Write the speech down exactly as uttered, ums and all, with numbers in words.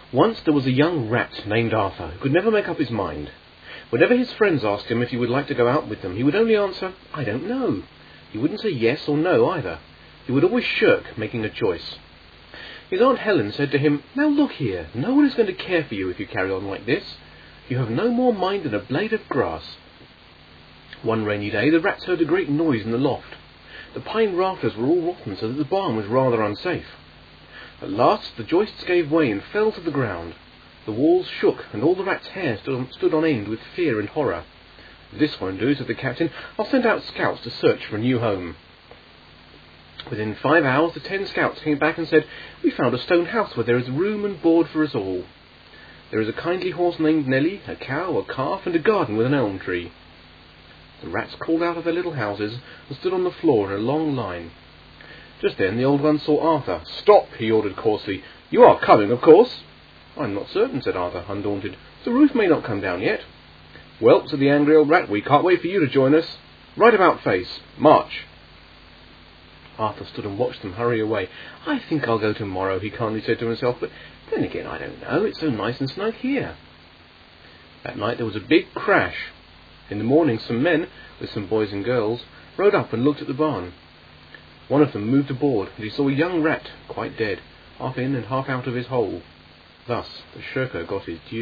Once there was a young rat named Arthur who could never make up his mind. Whenever his friends asked him if he would like to go out with them, he would only answer, "I don't know." He wouldn't say yes or no either. He would always shirk making a choice. His Aunt Helen said to him, "Now look here, no one is going to care for you if you carry on like this. You have no more mind than a blade of grass." One rainy day the rats heard a great noise in the loft. The pine rafters were all rotten, so that the barn was rather unsafe. At last the joists gave way and fell to the ground. The walls shook, and all the rats' hair stood on, stood on end with fear and horror. "This won't do," said the captain. "I'll send out scouts to search for a new home." Within five hours the ten scouts came back and said, "We found a stone house where there is room and board for us all. There is a kindly horse named Nelly, a cow, a calf, and a garden with an elm tree." The rats crawled out of their little houses and stood on the floor in a long line. Just then the old one saw Arthur. "Stop!" he ordered coarsely. "You are coming, of course." "I'm not certain," said Arthur, undaunted. "The roof may not come down yet." "Well," said the angry old rat, "we can't wait for you to join us. Right about face. March." Arthur stood and watched them hurry away. "I think I'll go tomorrow," he calmly said to himself, "but then again, I don't know. It's so nice and snug here." That night there was a big crash. In the morning some men, with some boys and girls, rode up and looked at the barn. One of them moved a board, and he saw a young rat, quite dead, half in and half out of his hole. Thus the shirker got his due.